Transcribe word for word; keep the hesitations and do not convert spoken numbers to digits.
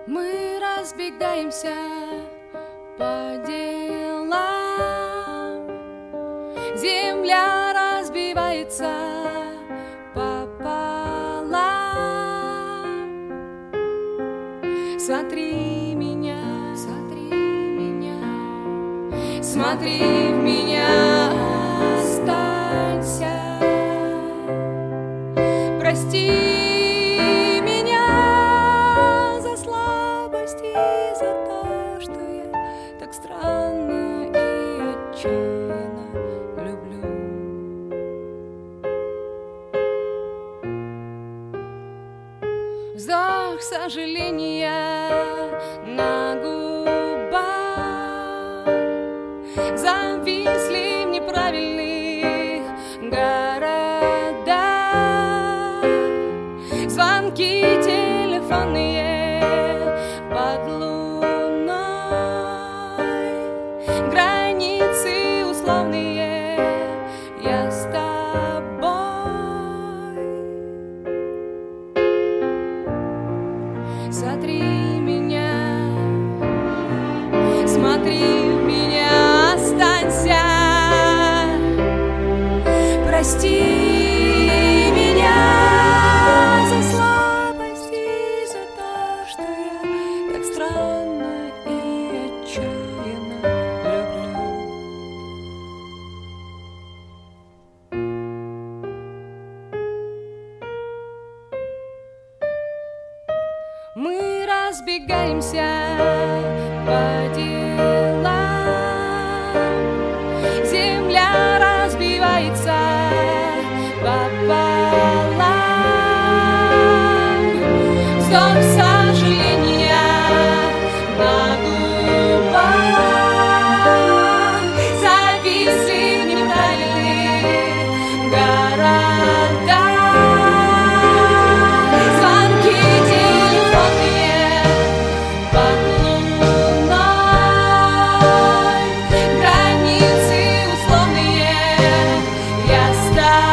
Мы разбегаемся по делам, земля разбивается пополам. Смотри меня, смотри меня, смотри в меня, останься, прости. Странно и отчаянно люблю. Вздох сожаления на губах зависли в неправильных городах. Звонки телефонные под луной, границы условные, я с тобой. Смотри меня, смотри в меня, останься, прости меня за слабость и за то, что я так странно и отчаянно люблю. Мы разбегаемся по делам, земля разбивается пополам. Вздох сожаления на губах зависли в неправильных городах. Звонки телефонные под луной, границы условные, я с тобой.